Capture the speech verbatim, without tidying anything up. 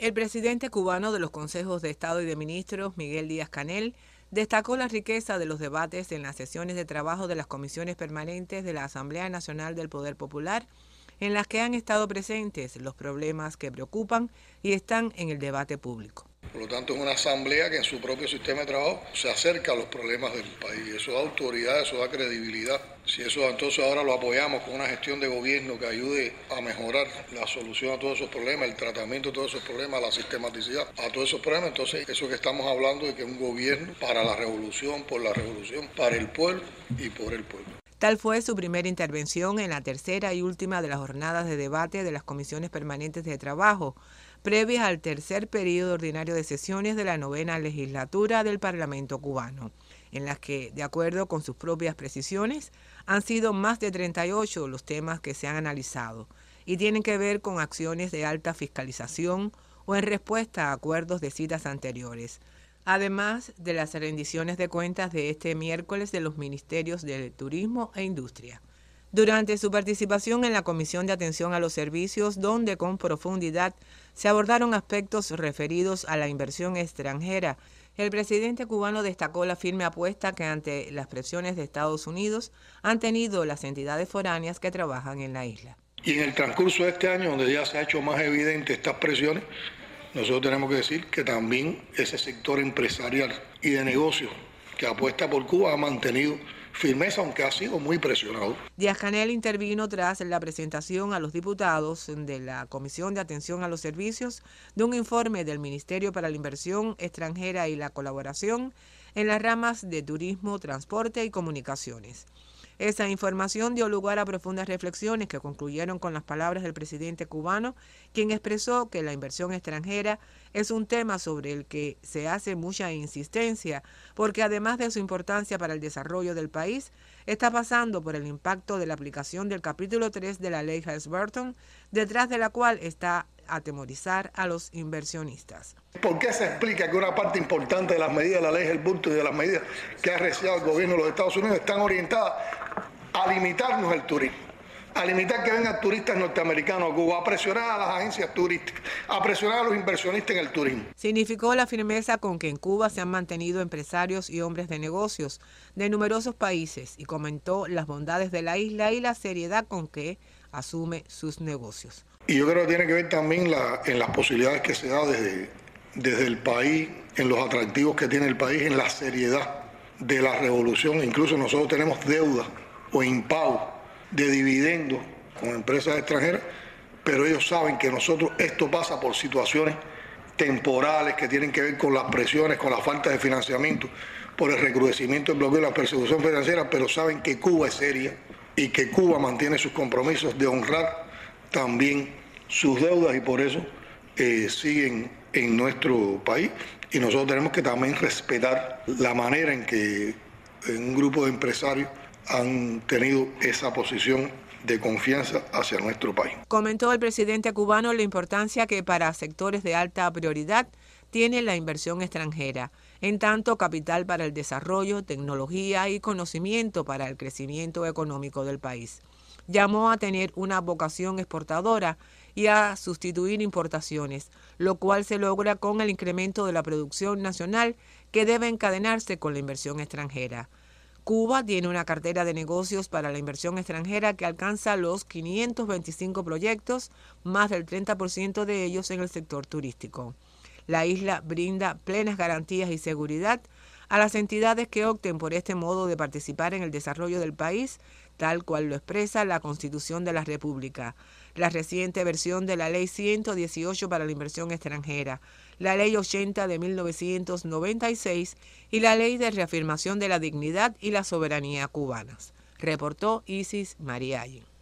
El presidente cubano de los Consejos de Estado y de Ministros, Miguel Díaz-Canel, destacó la riqueza de los debates en las sesiones de trabajo de las comisiones permanentes de la Asamblea Nacional del Poder Popular, en las que han estado presentes los problemas que preocupan y están en el debate público. Por lo tanto, es una asamblea que en su propio sistema de trabajo se acerca a los problemas del país. Eso da autoridad, eso da credibilidad. Si eso entonces ahora lo apoyamos con una gestión de gobierno que ayude a mejorar la solución a todos esos problemas, el tratamiento de todos esos problemas, la sistematicidad a todos esos problemas, entonces eso que estamos hablando de que es un gobierno para la revolución, por la revolución, para el pueblo y por el pueblo. Tal fue su primera intervención en la tercera y última de las jornadas de debate de las comisiones permanentes de trabajo, previas al tercer periodo ordinario de sesiones de la novena legislatura del Parlamento cubano, en las que, de acuerdo con sus propias precisiones, han sido más de treinta y ocho los temas que se han analizado y tienen que ver con acciones de alta fiscalización o en respuesta a acuerdos de citas anteriores, además de las rendiciones de cuentas de este miércoles de los Ministerios de Turismo e Industria. Durante su participación en la Comisión de Atención a los Servicios, donde con profundidad se abordaron aspectos referidos a la inversión extranjera, el presidente cubano destacó la firme apuesta que ante las presiones de Estados Unidos han tenido las entidades foráneas que trabajan en la isla. Y en el transcurso de este año, donde ya se ha hecho más evidente estas presiones, nosotros tenemos que decir que también ese sector empresarial y de negocios que apuesta por Cuba ha mantenido firmeza, aunque ha sido muy presionado. Díaz-Canel intervino tras la presentación a los diputados de la Comisión de Atención a los Servicios de un informe del Ministerio para la Inversión Extranjera y la Colaboración en las ramas de turismo, transporte y comunicaciones. Esa información dio lugar a profundas reflexiones que concluyeron con las palabras del presidente cubano, quien expresó que la inversión extranjera es un tema sobre el que se hace mucha insistencia, porque además de su importancia para el desarrollo del país, está pasando por el impacto de la aplicación del capítulo tres de la ley Helms-Burton, detrás de la cual está atemorizar a los inversionistas. ¿Por qué se explica que una parte importante de las medidas de la ley Helms-Burton y de las medidas que ha recibido el gobierno de los Estados Unidos están orientadas a limitarnos el turismo, a limitar que vengan turistas norteamericanos a Cuba, a presionar a las agencias turísticas, a presionar a los inversionistas en el turismo? Significó la firmeza con que en Cuba se han mantenido empresarios y hombres de negocios de numerosos países y comentó las bondades de la isla y la seriedad con que asume sus negocios. Y yo creo que tiene que ver también la, en las posibilidades que se da desde, desde el país, en los atractivos que tiene el país, en la seriedad de la revolución. Incluso nosotros tenemos deuda o impago de dividendos con empresas extranjeras, pero ellos saben que nosotros esto pasa por situaciones temporales que tienen que ver con las presiones, con la falta de financiamiento, por el recrudecimiento del bloqueo y la persecución financiera, pero saben que Cuba es seria y que Cuba mantiene sus compromisos de honrar también sus deudas y por eso eh, siguen en nuestro país. Y nosotros tenemos que también respetar la manera en que un grupo de empresarios han tenido esa posición de confianza hacia nuestro país. Comentó el presidente cubano la importancia que para sectores de alta prioridad tiene la inversión extranjera, en tanto capital para el desarrollo, tecnología y conocimiento para el crecimiento económico del país. Llamó a tener una vocación exportadora y a sustituir importaciones, lo cual se logra con el incremento de la producción nacional que debe encadenarse con la inversión extranjera. Cuba tiene una cartera de negocios para la inversión extranjera que alcanza los quinientos veinticinco proyectos, más del treinta por ciento de ellos en el sector turístico. La isla brinda plenas garantías y seguridad a las entidades que opten por este modo de participar en el desarrollo del país, tal cual lo expresa la Constitución de la República, la reciente versión de la Ley ciento dieciocho para la inversión extranjera, la Ley ochenta de mil novecientos noventa y seis y la Ley de reafirmación de la dignidad y la soberanía cubanas, reportó Isis Marialle.